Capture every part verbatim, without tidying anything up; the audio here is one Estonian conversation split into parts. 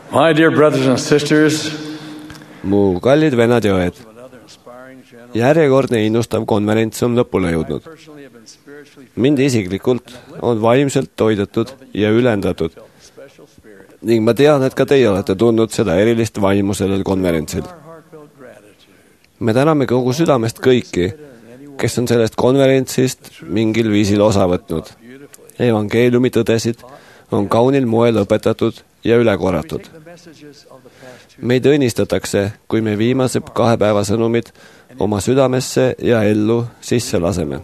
My dear brothers and sisters, mu kallid vennad ja õed, järjekordne innustav konverents on lõpule jõudnud. Mind isiklikult on vaimselt toidetud ja ülendatud ning ma tean, et ka teie olete tundnud seda erilist vaimu sellel konverentsil. Me täname kogu südamest kõiki, kes on sellest konverentsist mingil viisil osa võtnud. Evangeeliumi tõdesid on kaunil moel õpetatud ja üle korratud. Meid õnnistatakse, kui me viimase kahe päeva sõnumid oma südamesse ja ellu sisse laseme.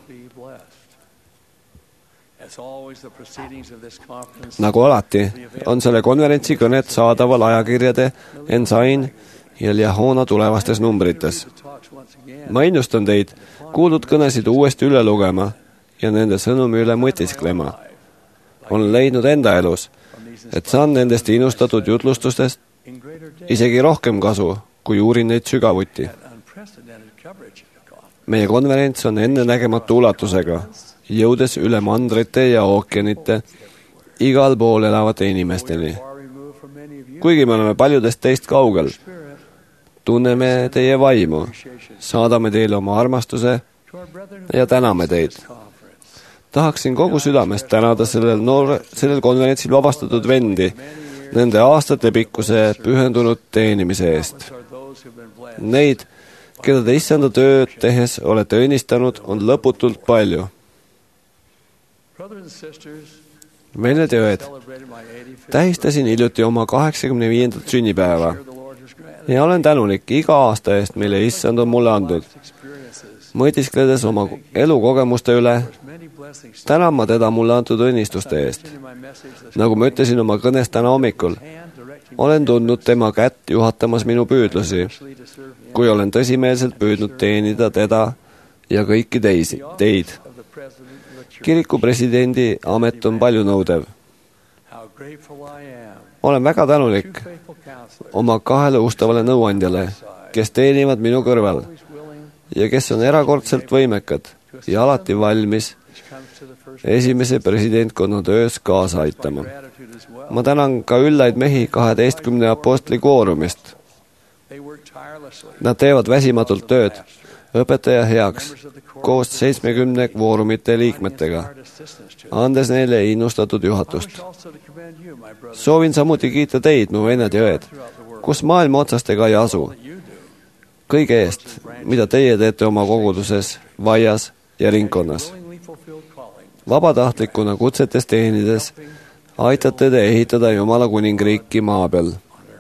Nagu alati on selle konverentsi kõned saadaval ajakirjade Ensign ja Liahona tulevastes numbrites. Ma innustan teid kuuldud kõnesid uuesti üle lugema ja nende sõnumi üle mõtisklema. On leidnud enda elus, et saan nendest innustatud jutlustustest isegi rohkem kasu, kui uurin neid sügavuti. Meie konverents on ennenägematu ulatusega, jõudes üle mandrite ja ookeanite igal pool elavate inimesteni. Kuigi me oleme paljudest teist kaugel, tunneme teie vaimu, saadame teile oma armastuse ja täname teid. Tahaksin kogu südamest tänada sellel, noor, sellel konverentsil vabastatud vendi nende aastate pikkuse pühendunud teenimise eest. Neid, keda te issanda tööd tehes olete õnnistanud, on lõputult palju. Vennad ja õed, tähistasin hiljuti oma kaheksakümne viiendat sünnipäeva ja olen tänulik iga aasta eest, mille issand on mulle andnud. Mõtiskledes oma elukogemuste üle, tänan ma teda mulle antud õnnistuste eest. Nagu ma ütlesin oma kõnes täna hommikul, olen tundnud tema kätt juhatamas minu püüdlusi, kui olen tõsimeelselt püüdnud teenida teda ja kõiki teisi, teid. Kiriku presidendi amet on palju nõudev. Olen väga tänulik oma kahele ustavale nõuandjale, kes teenivad minu kõrval ja kes on erakordselt võimekad ja alati valmis esimese presidentkonna töös kaasa aitama. Ma tänan ka üllaid mehi kaheteistkümne apostli koorumist. Nad teevad väsimatult tööd õpetaja heaks koos seitsmekümne kvoorumite liikmetega, andes neile innustatud juhatust. Soovin samuti kiita teid, mu vennad ja õed, kus maailma otsast ega ei asu. Kõige eest, mida teie teete oma koguduses, vaias ja ringkonnas. Vabatahtlikuna kutsetes teenides aitate te ehitada Jumala kuningriiki maa peal.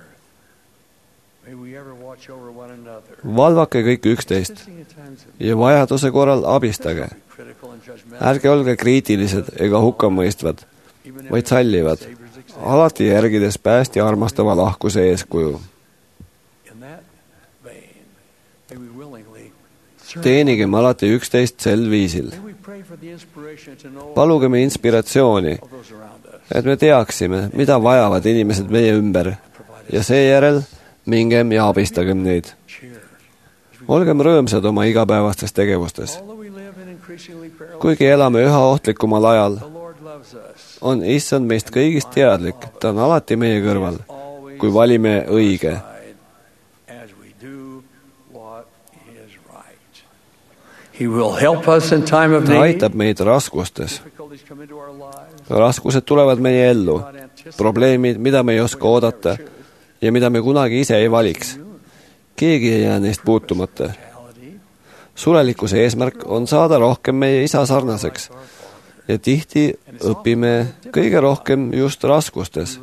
Valvake kõik üksteist ja vajaduse korral abistage. Ärge olge kriitilised ega hukkamõistvad, vaid sallivad, alati järgides päästja armastava lahkuse eeskuju. Teenigem alati üksteist sel viisil. Palugeme inspiratsiooni, et me teaksime, mida vajavad inimesed meie ümber ja seejärel mingem ja abistagem neid. Olgem rõõmsad oma igapäevastes tegevustes. Kuigi elame üha ohtlikumal ajal, on issand meist kõigist teadlik, ta on alati meie kõrval, kui valime õige. Ta aitab meid raskustes. Raskused tulevad meie ellu, probleemid, mida me ei oska oodata ja mida me kunagi ise ei valiks. Keegi ei jää neist puutumata. Surelikkuse eesmärk on saada rohkem meie isa sarnaseks ja tihti õpime kõige rohkem just raskustes.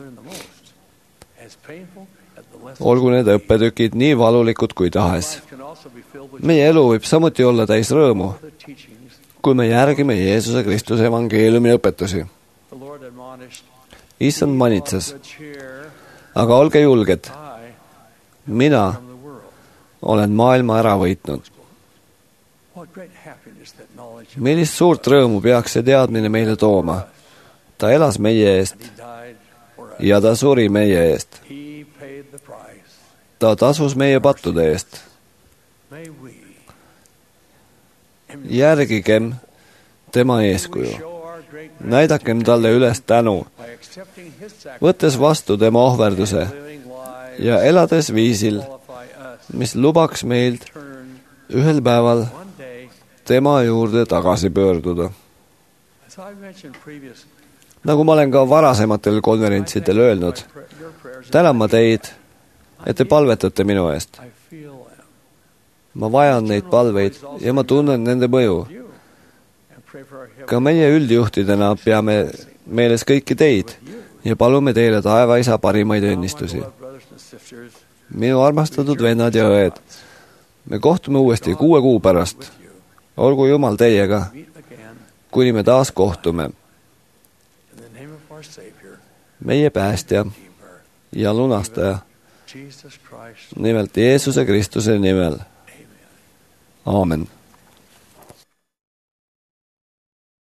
Olgu need õppetükid nii valulikud kui tahes. Meie elu võib samuti olla täis rõõmu, kui me järgime Jeesuse Kristuse evangeeliumi õpetusi. Issand manitses, aga olge julged, mina olen maailma ära võitnud. Millist suurt rõõmu peaks see teadmine meile tooma? Ta elas meie eest ja ta suri meie eest. Ta tasus meie pattude eest. Järgigem tema eeskuju. Näidakem talle üles tänu, võttes vastu tema ohverduse ja elades viisil, mis lubaks meilt ühel päeval tema juurde tagasi pöörduda. Nagu ma olen ka varasematel konverentsidel öelnud, tänan ma teid, et te palvetate minu eest. Ma vajan neid palveid ja ma tunnen nende mõju. Ka meie üldjuhtidena peame meeles kõiki teid ja palume teile taevaisa parimaid õnnistusi. Minu armastatud vennad ja õed, me kohtume uuesti kuue kuu pärast. Olgu Jumal teiega, kuni me taas kohtume. Meie päästja ja lunastaja, nimelt Jeesuse Kristuse nimel. Aamen.